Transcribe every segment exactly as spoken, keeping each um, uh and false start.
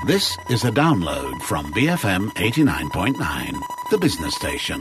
This is a download from B F M eighty-nine point nine, the business station.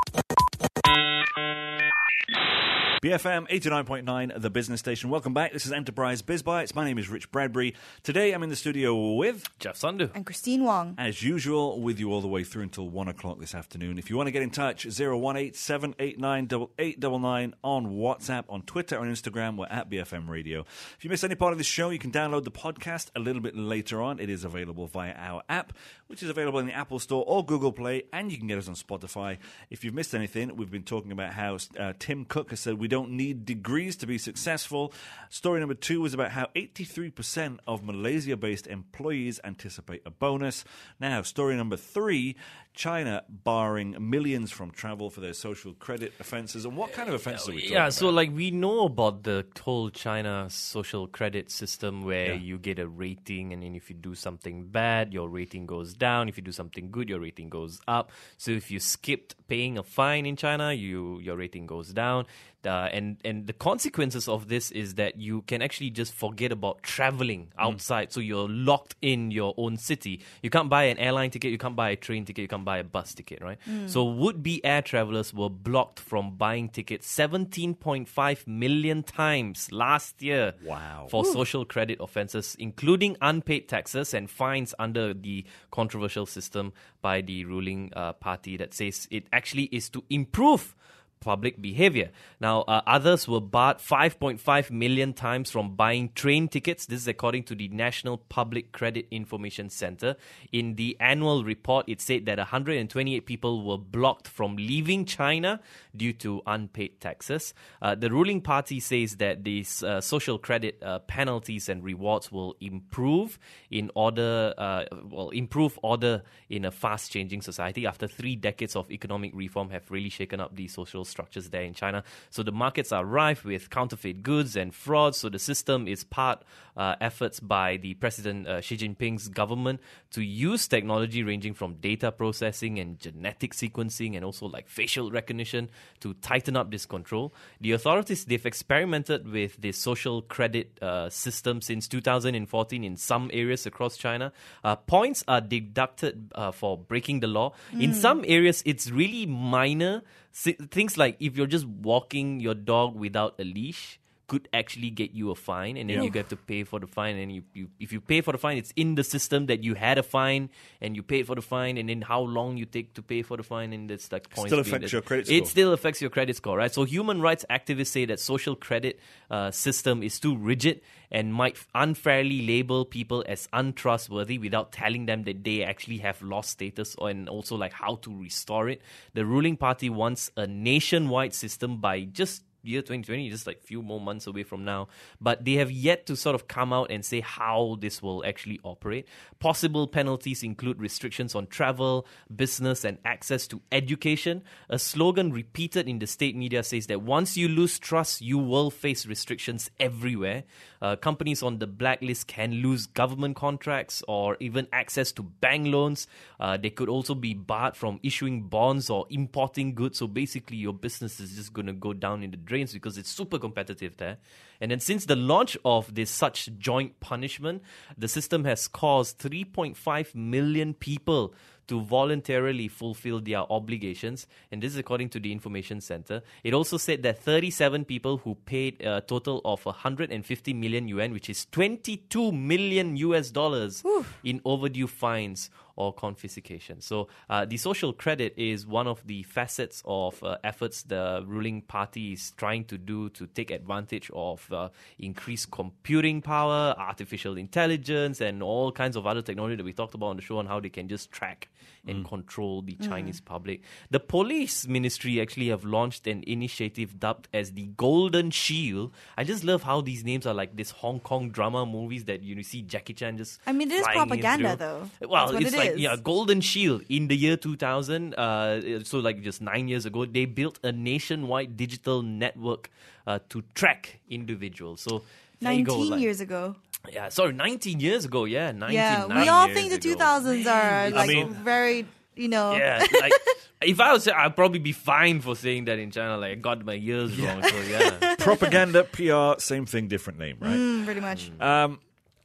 B F M eighty-nine point nine, the business station. Welcome back. This is Enterprise Biz Bites. My name is Rich Bradbury. Today I'm in the studio with Jeff Sundu and Christine Wong. As usual, with you all the way through until one o'clock this afternoon. If you want to get in touch, zero one eight, seven eight nine, eight eight nine nine on WhatsApp, on Twitter, on Instagram. We're at B F M Radio. If you miss any part of this show, you can download the podcast a little bit later on. It is available via our app, which is available in the Apple Store or Google Play, and you can get us on Spotify. If you've missed anything, we've been talking about how uh, Tim Cook has said we don't need degrees to be successful. Story number two was about how eighty-three percent of Malaysia-based employees anticipate a bonus. Now, story number three, China barring millions from travel for their social credit offences. And what kind of offences are we talking yeah, about? so like we know about the whole China social credit system where Yeah. you get a rating, and then if you do something bad, your rating goes down. If you do something good, your rating goes up. So if you skipped paying a fine in China, you your rating goes down. Uh, and, and the consequences of this is that you can actually just forget about traveling outside. Mm. So you're locked in your own city. You can't buy an airline ticket, you can't buy a train ticket, you can't buy a bus ticket, right? Mm. So would-be air travelers were blocked from buying tickets seventeen point five million times last year. Wow. For Ooh. social credit offences, including unpaid taxes and fines under the controversial system by the ruling uh, party that says it actually is to improve public behavior. Now, uh, others were barred five point five million times from buying train tickets. This is according to the National Public Credit Information Centre. In the annual report, it said that one hundred twenty-eight people were blocked from leaving China due to unpaid taxes. Uh, the ruling party says that these uh, social credit uh, penalties and rewards will improve in order, uh, well, improve order in a fast-changing society after three decades of economic reform have really shaken up the social structures there in China. So the markets are rife with counterfeit goods and frauds. So the system is part uh, efforts by the President uh, Xi Jinping's government to use technology ranging from data processing and genetic sequencing and also like facial recognition to tighten up this control. The authorities, they've experimented with the social credit uh, system since two thousand fourteen in some areas across China. Uh, points are deducted uh, for breaking the law. Mm. In some areas, it's really minor. Things like if you're just walking your dog without a leash could actually get you a fine, and then Yeah. you have to pay for the fine. And you, you, if you pay for the fine, it's in the system that you had a fine and you paid for the fine, and then how long you take to pay for the fine, and it's like points. Still being affects that- your credit score. It still affects your credit score, right? So human rights activists say that social credit uh, system is too rigid and might unfairly label people as untrustworthy without telling them that they actually have lost status, or, and also like how to restore it. The ruling party wants a nationwide system by just year twenty twenty, just like few more months away from now. But they have yet to sort of come out and say how this will actually operate. Possible penalties include restrictions on travel, business, and access to education. A slogan repeated in the state media says that once you lose trust, you will face restrictions everywhere. Uh, companies on the blacklist can lose government contracts or even access to bank loans. Uh, they could also be barred from issuing bonds or importing goods. So basically, your business is just going to go down in the drain because it's super competitive there. And then since the launch of this such joint punishment, the system has caused three point five million people to voluntarily fulfill their obligations, and this is according to the Information Center. It also said that thirty-seven people who paid a total of one hundred fifty million yuan, which is twenty-two million U S dollars, Whew. in overdue fines or confiscation. So uh, the social credit is one of the facets of uh, efforts the ruling party is trying to do to take advantage of uh, increased computing power, artificial intelligence, and all kinds of other technology that we talked about on the show on how they can just track and mm. control the Chinese mm. public. The police ministry actually have launched an initiative dubbed as the Golden Shield. I just love how these names are like this Hong Kong drama movies that you see Jackie Chan just I mean, it is flying propaganda, in through. though. Well, That's what it's it like, is. yeah, Golden Shield. In the year two thousand, uh, so like just nine years ago, they built a nationwide digital network uh, to track individuals. So there you go, nineteen like- years ago. Yeah, sorry, nineteen years ago. Yeah, nineteen. Yeah, nine we all years think the ago. two thousands are like mean- very, you know. Yeah, like if I was, I'd probably be fined for saying that in China. Like I got my years wrong. So yeah. Propaganda, P R, same thing, different name, right? Mm, pretty much. Um,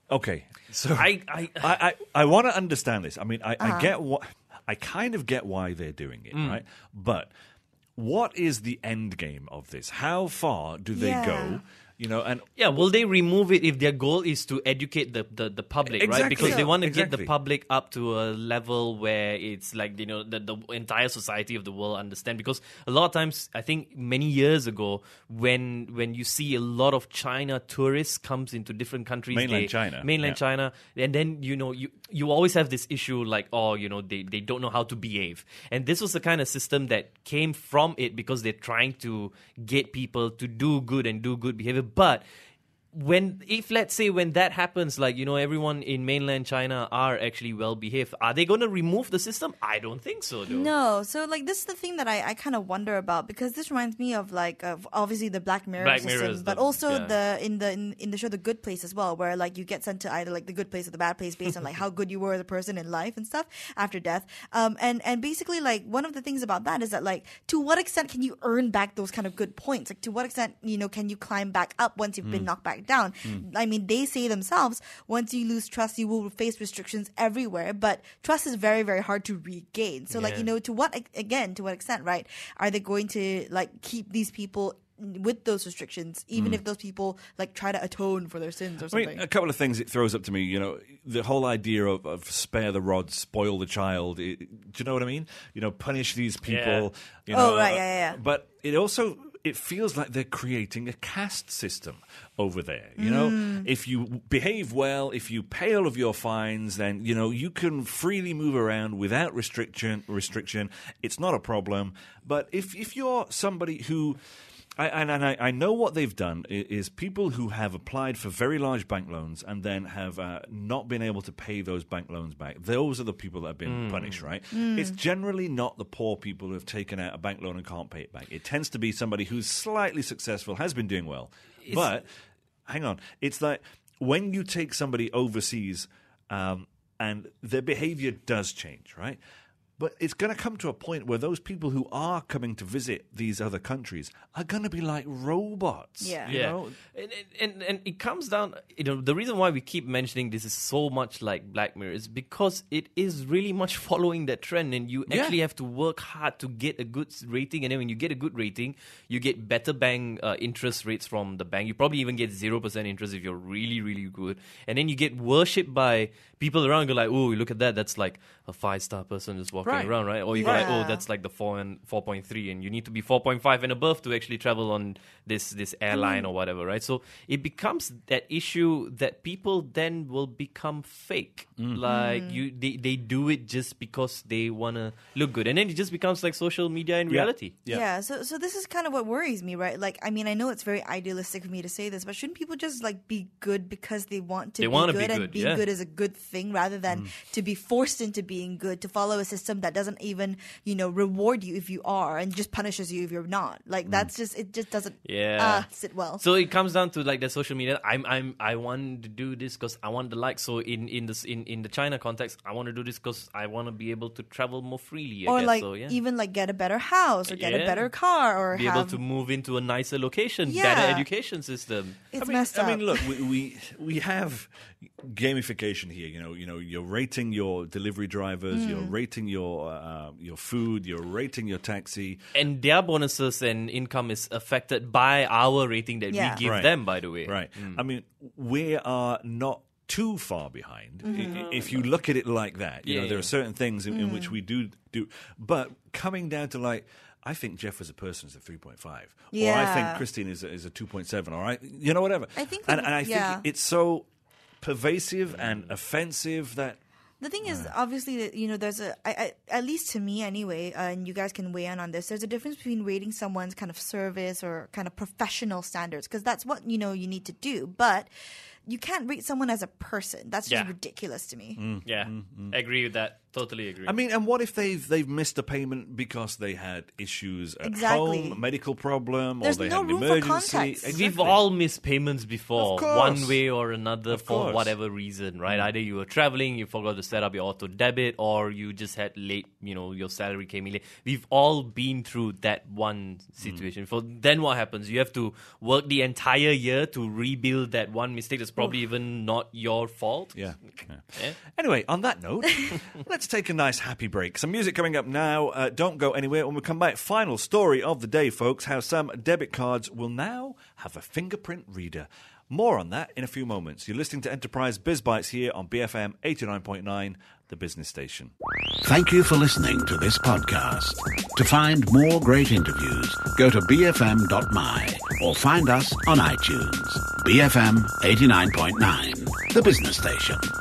Okay, so I, I, I, I, I want to understand this. I mean, I, I get what I kind of get why they're doing it, right? But what is the end game of this? How far do they Yeah. go? You know, and Yeah, will they remove it if their goal is to educate the, the, the public, Exactly. right? Because they want to get Exactly. the public up to a level where it's like, you know, the, the entire society of the world understand. Because a lot of times, I think many years ago, when when you see a lot of China tourists comes into different countries, Mainland they- China, mainland yeah. China, and then, you know, you, you always have this issue like, oh, you know, they, they don't know how to behave. And this was the kind of system that came from it because they're trying to get people to do good and do good behavior. But when, if let's say when that happens, like, you know, everyone in mainland China are actually well behaved, are they going to remove the system? I don't think so, though. No, so like this is the thing that I, I kind of wonder about, because this reminds me of like of obviously the Black Mirror Black system, Mirror is but the- also yeah. the in the in, in the show The Good Place as well, where like you get sent to either like the good place or the bad place based on like how good you were as a person in life and stuff after death. Um, and and basically like one of the things about that is that like to what extent can you earn back those kind of good points? Like to what extent, you know, can you climb back up once you've been knocked back down? I mean, they say themselves, once you lose trust, you will face restrictions everywhere. But trust is very, very hard to regain. So, like, Yeah. you know, to what, again, to what extent, right? Are they going to, like, keep these people with those restrictions, even if those people, like, try to atone for their sins or I something? mean, a couple of things it throws up to me. You know, the whole idea of, of spare the rod, spoil the child. It, do you know what I mean? You know, punish these people. You Oh, know, right, yeah, yeah, yeah. But it also it feels like they're creating a caste system over there. You know, Mm. if you behave well, if you pay all of your fines, then you know you can freely move around without restriction. Restriction, it's not a problem. But if if you're somebody who I, and, and I, I know what they've done i- is people who have applied for very large bank loans and then have uh, not been able to pay those bank loans back. Those are the people that have been punished, right? It's generally not the poor people who have taken out a bank loan and can't pay it back. It tends to be somebody who's slightly successful, has been doing well. But hang on, it's like when you take somebody overseas um, and their behavior does change, right? But it's going to come to a point where those people who are coming to visit these other countries are going to be like robots. Yeah. You Yeah, know? and, and and it comes down. You know, the reason why we keep mentioning this is so much like Black Mirror is because it is really much following that trend, and you Yeah. actually have to work hard to get a good rating. And then when you get a good rating, you get better bank uh, interest rates from the bank. You probably even get zero percent interest if you're really really good, and then you get worshipped by people around. Go like, oh, look at that, that's like a five star person just walking Right. around, right? Or you go like, oh, Yeah. that's like the four and four point three, and you need to be four point five and above to actually travel on this this airline or whatever, right? So it becomes that issue that people then will become fake, like you they, they do it just because they want to look good, and then it just becomes like social media in Yeah. reality. Yeah. Yeah. so so this is kind of what worries me, right? Like, I mean, I know it's very idealistic for me to say this, but shouldn't people just like be good because they want to They be wanna be good, and good, being yeah. good is a good thing rather than to be forced into being good, to follow a system that doesn't even, you know, reward you if you are and just punishes you if you're not. Like, that's just, it just doesn't Yeah. uh, sit well. So it comes down to like the social media. I'm I'm I want to do this because I want the likes. So in in this in, in the China context, I want to do this because I want to be able to travel more freely. I or guess. like so, yeah. even like get a better house or get a Yeah. better car or be have able to move into a nicer location, Yeah. better education system. it's I mean, messed up. I mean, look, we, we we have gamification here. You know, you know, you're rating your delivery drivers, you're rating your uh, your food, you're rating your taxi. And their bonuses and income is affected by our rating that Yeah. we give Right. them, by the way. Right. I mean, we are not too far behind I- i- if you look at it like that. You Yeah, know, there yeah. are certain things in, in which we do do, but coming down to like. I think Jeff as a person is a three point five. Or I Yeah. think Christine is a, is a two point seven, all right? You know, whatever. I think and, that- and I yeah. think it's so pervasive and offensive that The thing is, obviously, that you know, there's a, I, I, at least to me anyway, uh, and you guys can weigh in on this. There's a difference between rating someone's kind of service or kind of professional standards, because that's what you know you need to do. But you can't rate someone as a person. That's just Yeah. ridiculous to me. Mm. Yeah, I agree with that. Totally agree. I mean, and what if they've they've missed a payment because they had issues at Exactly. home, a medical problem, There's or they no had an room for emergency? context. Exactly. We've all missed payments before, Of course. one way or another, Of for course. whatever reason, right? Either you were traveling, you forgot to set up your auto debit, or you just had late, you know, your salary came in late. We've all been through that one situation. For then what happens? You have to work the entire year to rebuild that one mistake that's probably even not your fault. Yeah. yeah. Yeah. Anyway, on that note, let's take a nice happy break. Some music coming up now. Uh, don't go anywhere. When we come back, final story of the day, folks, how some debit cards will now have a fingerprint reader. More on that in a few moments. You're listening to Enterprise Biz Bites here on B F M eighty-nine point nine, the business station. Thank you for listening to this podcast. To find more great interviews, go to b f m dot m y or find us on iTunes. B F M eighty-nine point nine, the business station.